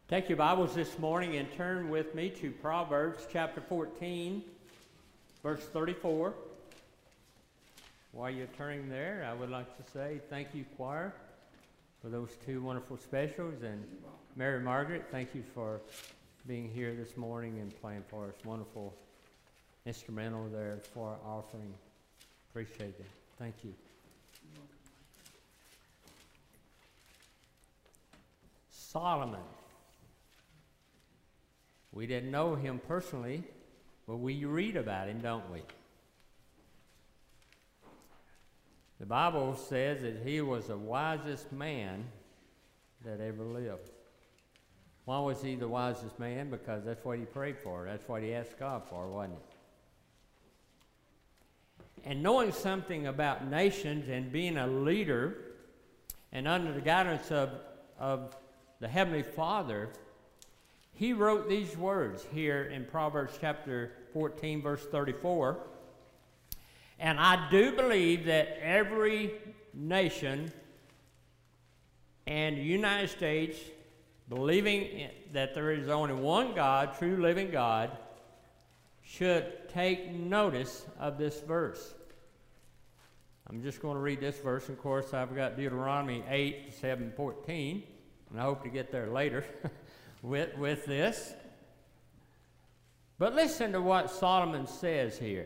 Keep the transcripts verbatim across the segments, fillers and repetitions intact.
Take your Bibles this morning and turn with me to Proverbs chapter fourteen, verse thirty-four. While you're turning there, I would like to say thank you, choir, for those two wonderful specials. And Mary Margaret, thank you for being here this morning and playing for us. Wonderful instrumental there for our offering. Appreciate it. Thank you. Solomon. We didn't know him personally, but we read about him, don't we? The Bible says that he was the wisest man that ever lived. Why was he the wisest man? Because that's what he prayed for. That's what he asked God for, wasn't it? And knowing something about nations and being a leader and under the guidance of, of the Heavenly Father, he wrote these words here in Proverbs chapter fourteen, verse thirty-four. And I do believe that every nation and the United States, believing that there is only one God, true living God, should take notice of this verse. I'm just going to read this verse. Of course, I've got Deuteronomy eight, seven, fourteen, and I hope to get there later with, with this. But listen to what Solomon says here.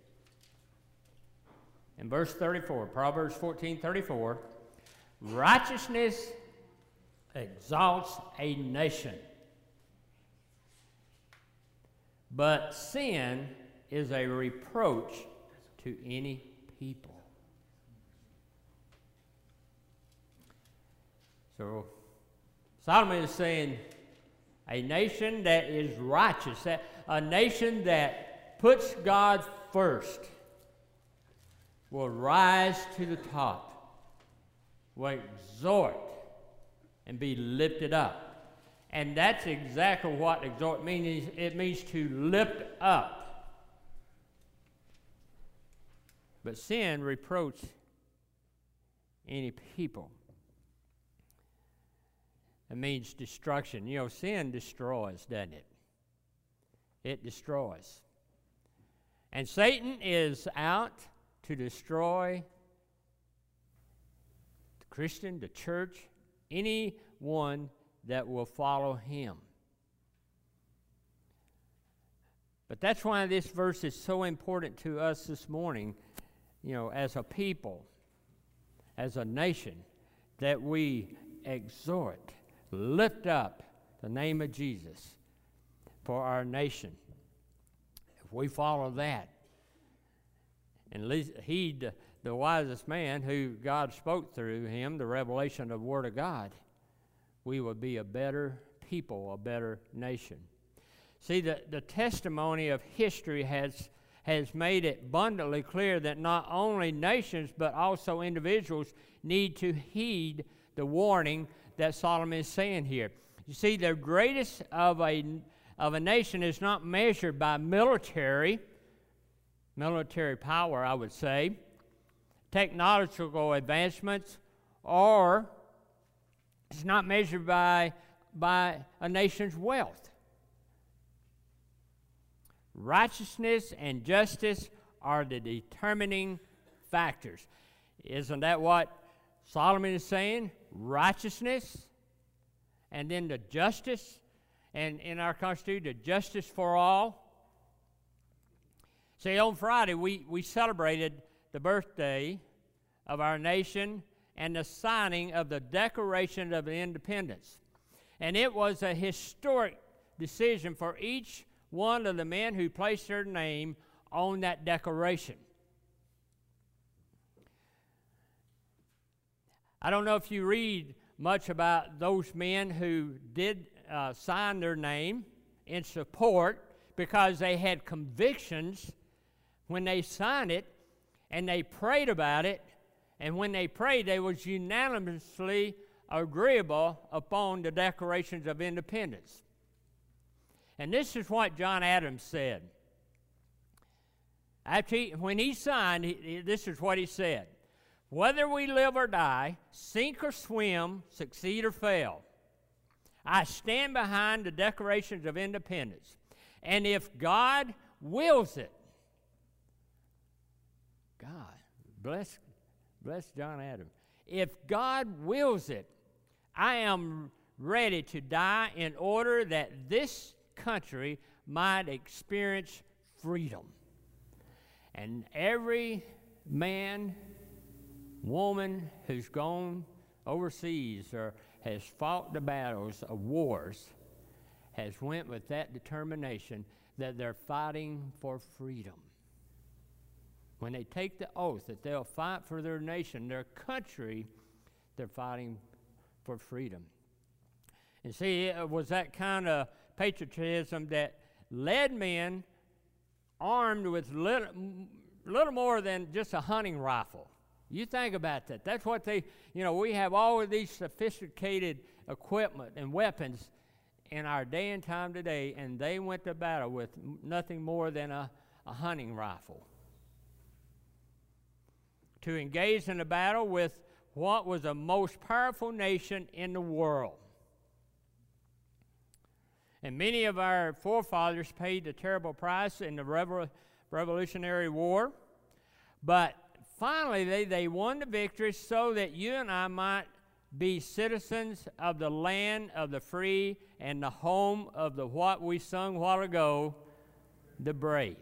In verse thirty-four, Proverbs fourteen, thirty-four, righteousness exalts a nation, but sin is a reproach to any people. So Solomon is saying a nation that is righteous, that a nation that puts God first, will rise to the top, will exhort and be lifted up. And that's exactly what exhort means. It means to lift up. But sin reproach any people. It means destruction. You know, sin destroys, doesn't it? It destroys. And Satan is out to destroy the Christian, the church, anyone that will follow him. But that's why this verse is so important to us this morning, you know, as a people, as a nation, that we exhort, lift up the name of Jesus for our nation. If we follow that, and heed the wisest man who God spoke through him, the revelation of the Word of God, we will be a better people, a better nation. See, the, the testimony of history has, has made it abundantly clear that not only nations but also individuals need to heed the warning that Solomon is saying here. You see, the greatest of a, of a nation is not measured by military military power, I would say, technological advancements, or it's not measured by, by a nation's wealth. Righteousness and justice are the determining factors. Isn't that what Solomon is saying? Righteousness, and then the justice, and in our Constitution, the justice for all. See, on Friday, we, we celebrated the birthday of our nation and the signing of the Declaration of Independence. And it was a historic decision for each one of the men who placed their name on that declaration. I don't know if you read much about those men who did uh, sign their name in support because they had convictions when they signed it, and they prayed about it, and when they prayed, they was unanimously agreeable upon the Declarations of Independence. And this is what John Adams said. After he, when he signed, he, this is what he said. Whether we live or die, sink or swim, succeed or fail, I stand behind the Declarations of Independence. And if God wills it, God, bless, bless John Adams. If God wills it, I am ready to die in order that this country might experience freedom. And every man, woman who's gone overseas or has fought the battles of wars has went with that determination that they're fighting for freedom. When they take the oath that they'll fight for their nation, their country, they're fighting for freedom. And see, it was that kind of patriotism that led men armed with little, little more than just a hunting rifle. You think about that. That's what they, you know, we have all of these sophisticated equipment and weapons in our day and time today, and they went to battle with nothing more than a, a hunting rifle. To engage in a battle with what was the most powerful nation in the world. And many of our forefathers paid the terrible price in the Revol- Revolutionary War. But finally, they, they won the victory so that you and I might be citizens of the land of the free and the home of the what we sung a while ago, the brave.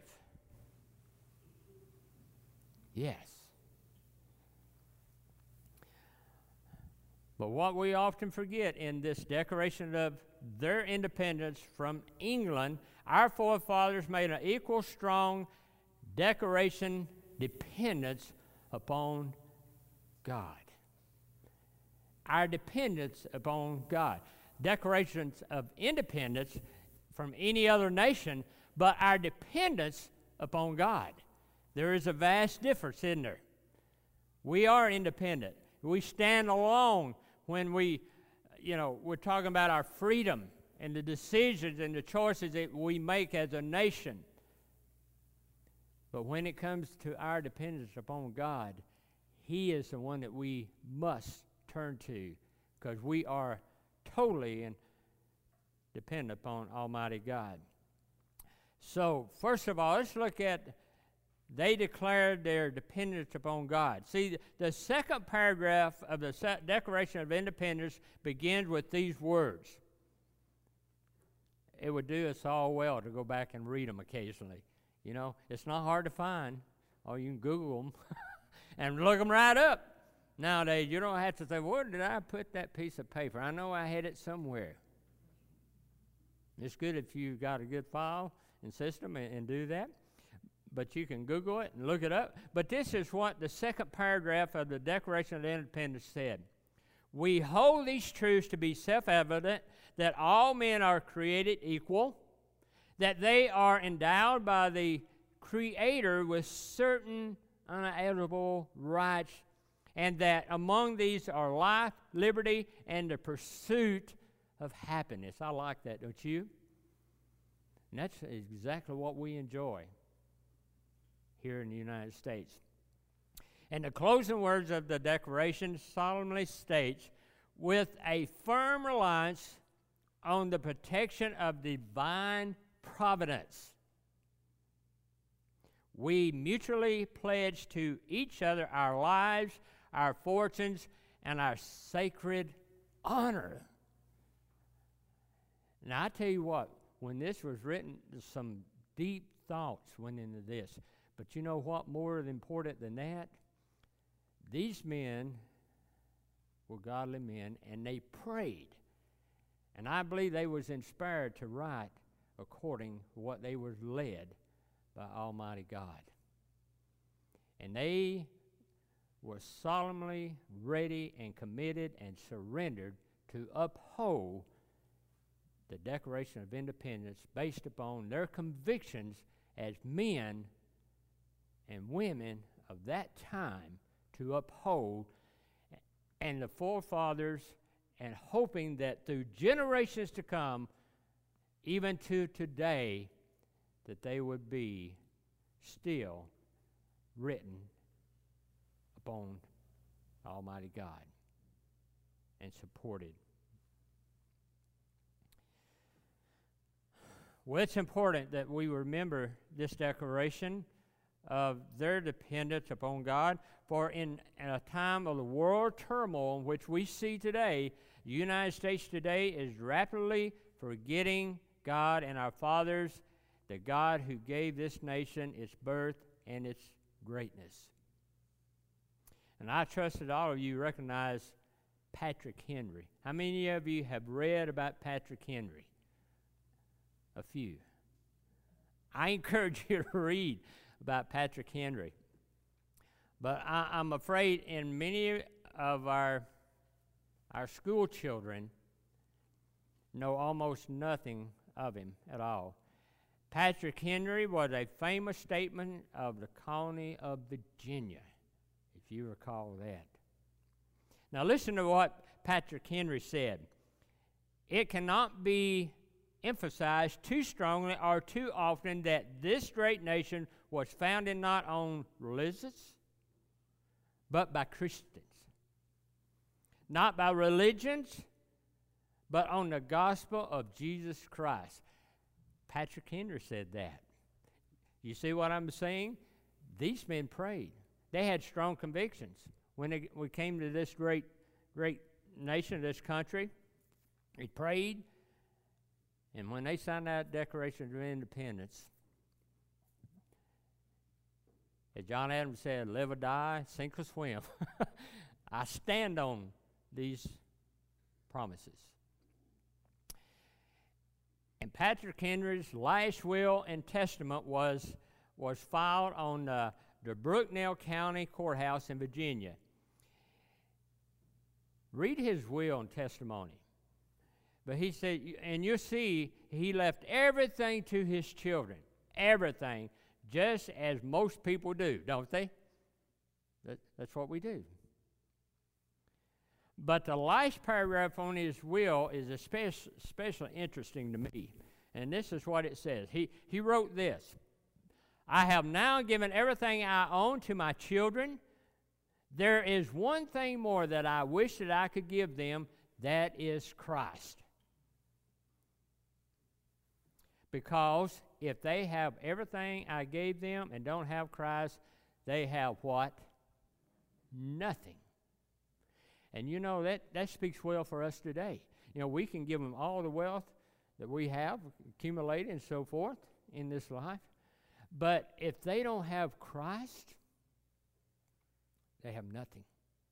Yes. But what we often forget in this declaration of their independence from England, our forefathers made an equal strong declaration dependence upon God. Our dependence upon God. Declarations of independence from any other nation, but our dependence upon God. There is a vast difference, isn't there? We are independent. We stand alone when we, you know, we're talking about our freedom and the decisions and the choices that we make as a nation. But when it comes to our dependence upon God, He is the one that we must turn to, because we are totally and dependent upon Almighty God. So, first of all, let's look at they declared their dependence upon God. See, the second paragraph of the Declaration of Independence begins with these words. It would do us all well to go back and read them occasionally. You know, it's not hard to find. Or you can Google them and look them right up. Nowadays, you don't have to say, where did I put that piece of paper? I know I had it somewhere. It's good if you've got a good file and system and, and do that. But you can Google it and look it up. But this is what the second paragraph of the Declaration of Independence said. We hold these truths to be self-evident, that all men are created equal, that they are endowed by the Creator with certain unalienable rights, and that among these are life, liberty, and the pursuit of happiness. I like that, don't you? And that's exactly what we enjoy here in the United States. And the closing words of the Declaration solemnly states, with a firm reliance on the protection of divine providence, we mutually pledge to each other our lives, our fortunes, and our sacred honor. Now, I tell you what, when this was written, some deep thoughts went into this. But you know what more important than that? These men were godly men, and they prayed. And I believe they was inspired to write according to what they were led by Almighty God. And they were solemnly ready and committed and surrendered to uphold the Declaration of Independence based upon their convictions as men and women of that time to uphold, and the forefathers, and hoping that through generations to come, even to today, that they would be still written upon Almighty God and supported. Well, it's important that we remember this declaration of their dependence upon God, for in, in a time of the world turmoil in which we see today, the United States today is rapidly forgetting God and our fathers, the God who gave this nation its birth and its greatness. And I trust that all of you recognize Patrick Henry. How many of you have read about Patrick Henry? A few. I encourage you to read about Patrick Henry. But I, I'm afraid in many of our, our school children know almost nothing of him at all. Patrick Henry was a famous statesman of the colony of Virginia, if you recall that. Now listen to what Patrick Henry said. It cannot be emphasized too strongly or too often that this great nation was founded not on religions, but by Christians. Not by religions, but on the gospel of Jesus Christ. Patrick Henry said that. You see what I'm saying? These men prayed. They had strong convictions. When they, we came to this great, great nation, this country, they prayed. And when they signed that Declaration of Independence, as John Adams said, live or die, sink or swim. I stand on these promises. And Patrick Henry's last will and testament was, was filed on uh, the Brooknell County Courthouse in Virginia. Read his will and testimony. But he said, and you'll see, he left everything to his children. Everything. Just as most people do, don't they? That, that's what we do. But the last paragraph on his will is especially, especially interesting to me. And this is what it says. He, he wrote this. I have now given everything I own to my children. There is one thing more that I wish that I could give them. That is Christ. Because if they have everything I gave them and don't have Christ, they have what? Nothing. And you know, that, that speaks well for us today. You know, we can give them all the wealth that we have accumulated and so forth in this life. But if they don't have Christ, they have nothing.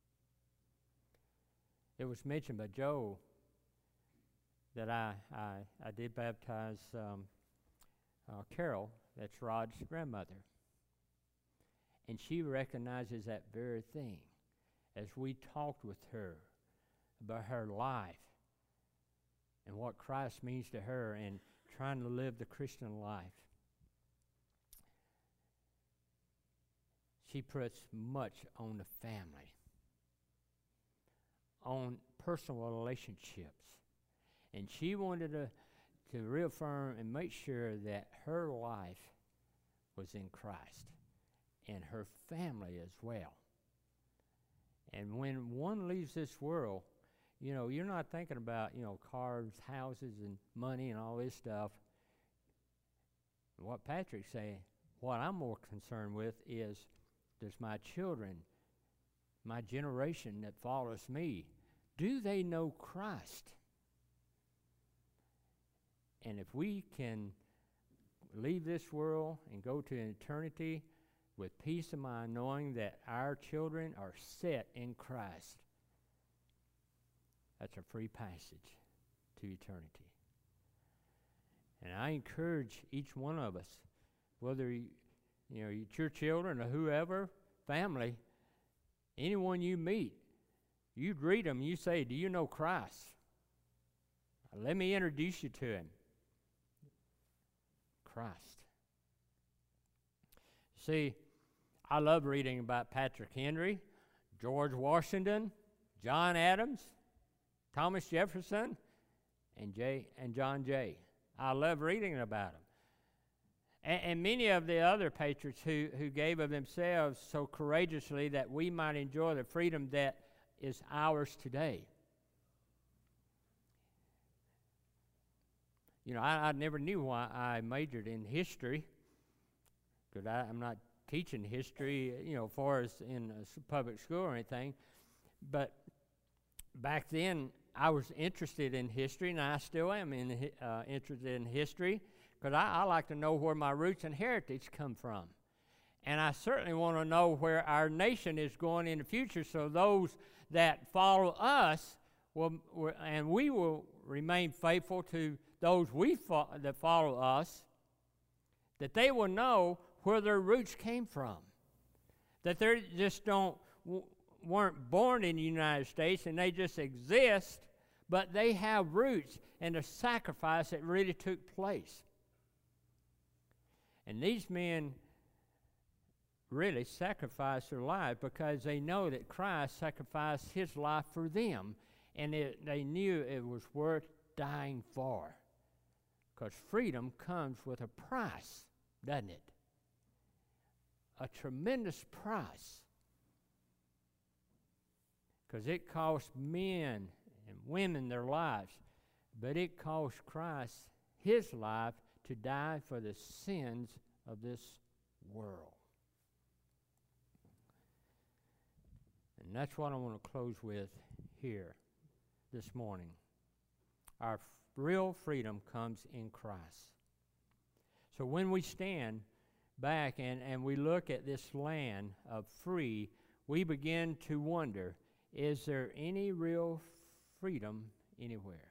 It was mentioned by Joe that I, I, I did baptize um, uh, Carol, that's Rod's grandmother. And she recognizes that very thing as we talked with her about her life and what Christ means to her and trying to live the Christian life. She puts much on the family, on personal relationships. And she wanted to, to reaffirm and make sure that her life was in Christ and her family as well. And when one leaves this world, you know, you're not thinking about, you know, cars, houses, and money and all this stuff. What Patrick's saying, what I'm more concerned with is, does my children, my generation that follows me, do they know Christ? And if we can leave this world and go to eternity with peace of mind, knowing that our children are set in Christ, that's a free passage to eternity. And I encourage each one of us, whether you, you know, it's your children or whoever, family, anyone you meet, you greet them, you say, do you know Christ? Let me introduce you to him. Christ. See, I love reading about Patrick Henry, George Washington, John Adams, Thomas Jefferson, and J. and John Jay. I love reading about them. And, and many of the other patriots who, who gave of themselves so courageously that we might enjoy the freedom that is ours today. You know, I, I never knew why I majored in history, because I'm not teaching history, you know, for us in a public school or anything. But back then, I was interested in history, and I still am in, uh, interested in history, because I, I like to know where my roots and heritage come from. And I certainly want to know where our nation is going in the future, so those that follow us will, will and we will remain faithful to those we fo- that follow us, that they will know where their roots came from, that they just don't w- weren't born in the United States and they just exist, but they have roots and a sacrifice that really took place. And these men really sacrificed their lives because they know that Christ sacrificed his life for them, and it, they knew it was worth dying for. Because freedom comes with a price, doesn't it? A tremendous price. Because it cost men and women their lives, but it cost Christ his life to die for the sins of this world. And that's what I want to close with here this morning. Our f- real freedom comes in Christ. So when we stand back and, and we look at this land of free, we begin to wonder, is there any real freedom anywhere?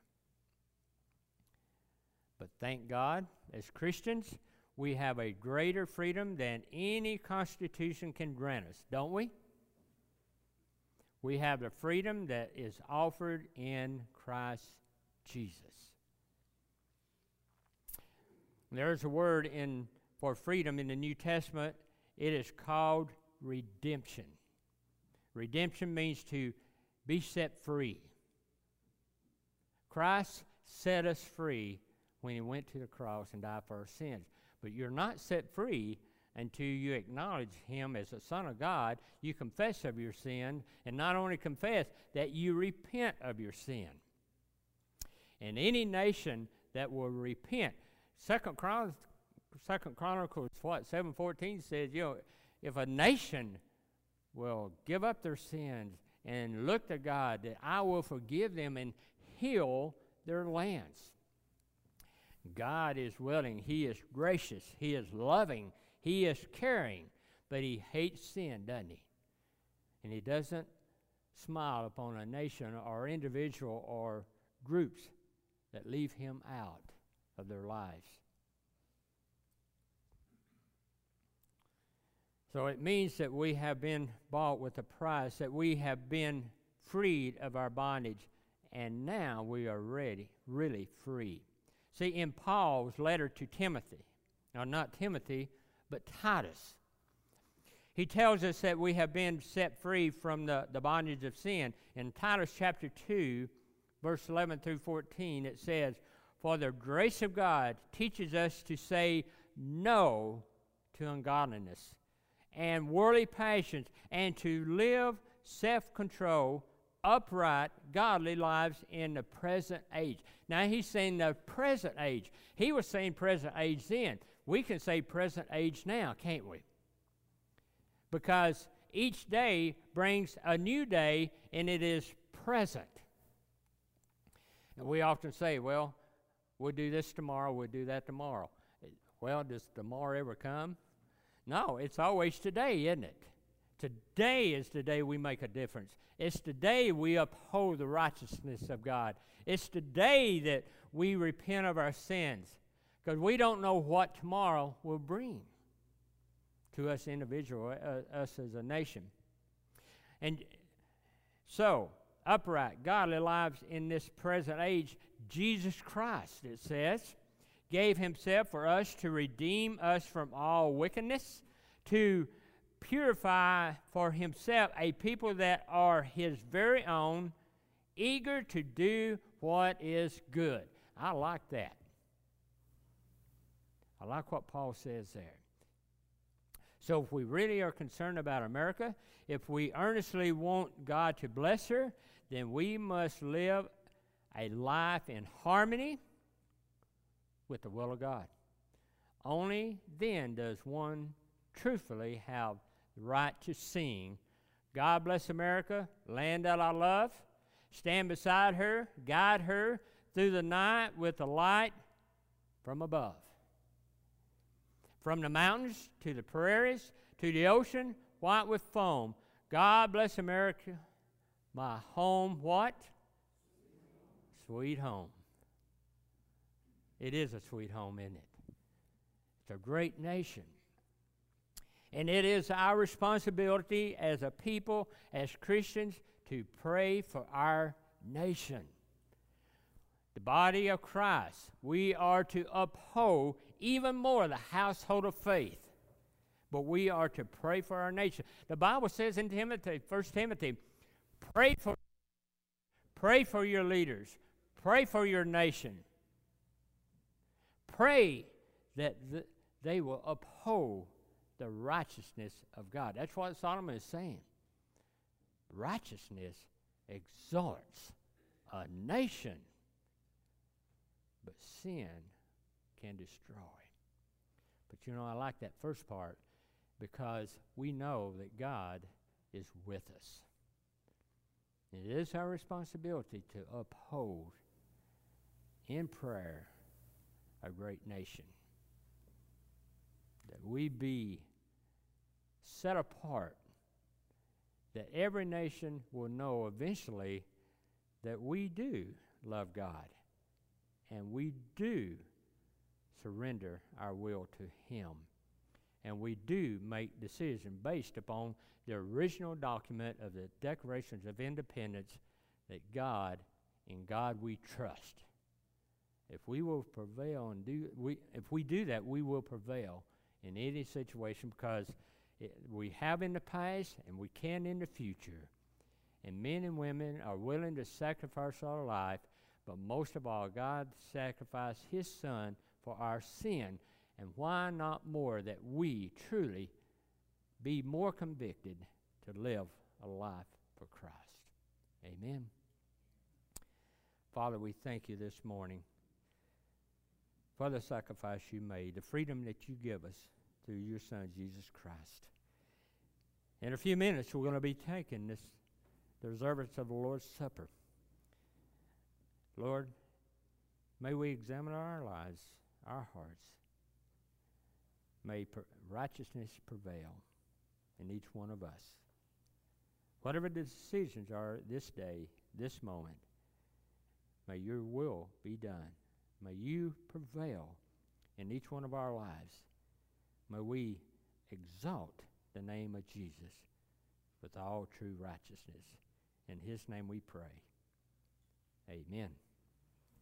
But thank God, as Christians, we have a greater freedom than any constitution can grant us, don't we? We have the freedom that is offered in Christ Jesus. There's a word in for freedom in the New Testament. It is called redemption. Redemption means to be set free. Christ set us free when he went to the cross and died for our sins. But you're not set free until you acknowledge him as the Son of God. You confess of your sin, and not only confess, that you repent of your sin. And any nation that will repent, Second Chronicles, Second Chronicles what, seven fourteen says, you know, if a nation will give up their sins and look to God, that I will forgive them and heal their lands. God is willing. He is gracious. He is loving. He is caring. But he hates sin, doesn't he? And he doesn't smile upon a nation or individual or groups that leave him out of their lives. So it means that we have been bought with a price, that we have been freed of our bondage, and now we are ready, really free. See, in Paul's letter to Timothy, now not Timothy, but Titus, he tells us that we have been set free from the, the bondage of sin. In Titus chapter two, verse eleven through fourteen, it says, "For the grace of God teaches us to say no to ungodliness and worldly passions, and to live self-control, upright, godly lives in the present age." Now he's saying the present age. He was saying present age then. We can say present age now, can't we? Because each day brings a new day, and it is present. And we often say, well, we'll do this tomorrow, we'll do that tomorrow. Well, does tomorrow ever come? No, it's always today, isn't it? Today is the day we make a difference. It's today we uphold the righteousness of God. It's today that we repent of our sins, because we don't know what tomorrow will bring to us individually, uh, us as a nation. And so, upright, godly lives in this present age, Jesus Christ, it says, gave himself for us to redeem us from all wickedness, to purify for himself a people that are his very own, eager to do what is good. I like that. I like what Paul says there. So if we really are concerned about America, if we earnestly want God to bless her, then we must live a life in harmony with the will of God. Only then does one truthfully have the right to sing, God bless America, land that I love, stand beside her, guide her through the night with the light from above. From the mountains to the prairies to the ocean, white with foam, God bless America, my home, what? Sweet home. It is a sweet home, isn't it? It's a great nation. And it is our responsibility as a people, as Christians, to pray for our nation. The body of Christ, we are to uphold even more the household of faith. But we are to pray for our nation. The Bible says in Timothy, First Timothy, pray for, pray for your leaders. Pray for your nation. Pray that th- they will uphold the righteousness of God. That's what Solomon is saying. Righteousness exalts a nation, but sin can destroy. But you know, I like that first part because we know that God is with us. It is our responsibility to uphold in prayer a great nation. That we be set apart, that every nation will know eventually that we do love God and we do surrender our will to Him. And we do make decisions based upon the original document of the Declarations of Independence that God, in God we trust. If we will prevail and do, we, if we do that, we will prevail in any situation because it, we have in the past and we can in the future. And men and women are willing to sacrifice our life, but most of all, God sacrificed His Son for our sin. And why not more that we truly be more convicted to live a life for Christ? Amen. Father, we thank you this morning for the sacrifice you made, the freedom that you give us through your Son, Jesus Christ. In a few minutes, we're going to be taking this, the observance of the Lord's Supper. Lord, may we examine our lives, our hearts. May per- righteousness prevail in each one of us. Whatever the decisions are this day, this moment, may your will be done. May you prevail in each one of our lives. May we exalt the name of Jesus with all true righteousness. In His name we pray. Amen.